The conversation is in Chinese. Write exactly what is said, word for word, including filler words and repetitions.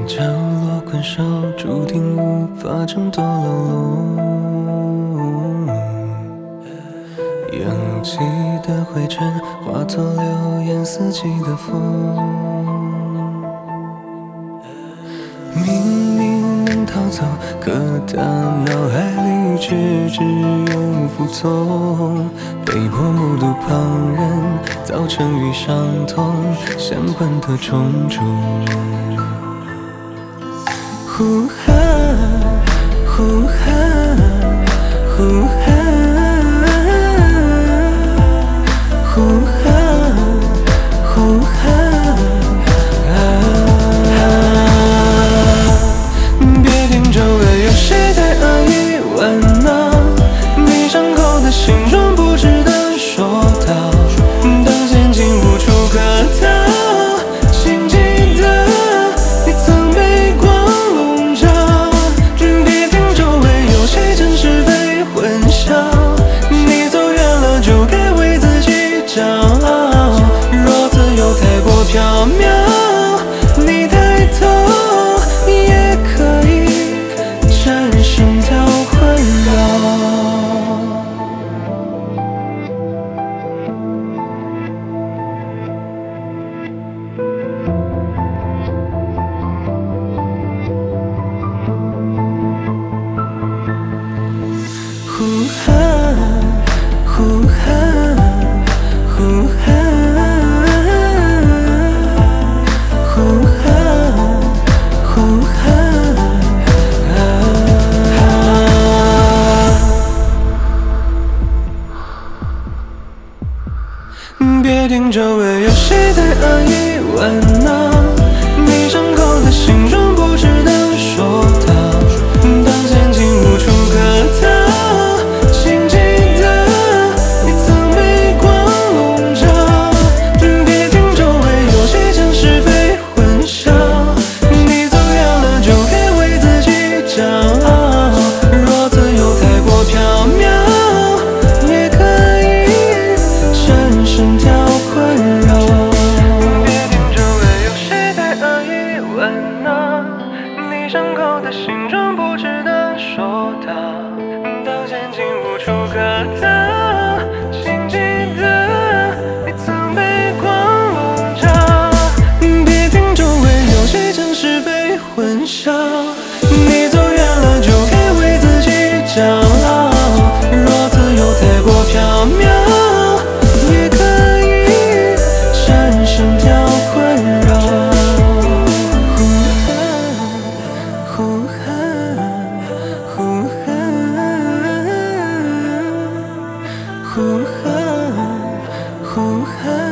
角落困兽，注定无法挣脱牢笼。扬起的灰尘，化作流言四季的风。明明能逃走，可他脑海里却只有服从。被迫目睹旁人造成与伤痛相关的种种。呼哈，呼哈，呼哈，呼哈，呼哈。别听周围有谁在恶意玩闹，你伤口的形状不值得说到，当陷阱无处可逃，请记得你曾被光笼罩。别听周围有谁将是非混淆，你走远了就该为自己骄傲。若自由太过缥缈，你抬头也可以战胜掉困扰。呼哈，呼哈，呼哈，呼哈，呼哈。别听周围有谁在恶意玩闹，你伤口的形状不值得说到，当陷阱无处可逃，请记得你曾被光笼罩。别听周围有谁将是非混淆，你走远了就该为自己骄傲。若自由太过缥缈，也可以战胜掉困扰。别听周围有谁在恶意玩闹，你伤口的形状不值得说到，当陷阱无处可逃，请记得你曾被光笼罩。别听周围有谁将是非混淆，你走远了就该为自己骄傲。若自由太过缥缈，也可以战胜掉困扰。呼哈，呼哈，呼哈，呼哈，呼哈。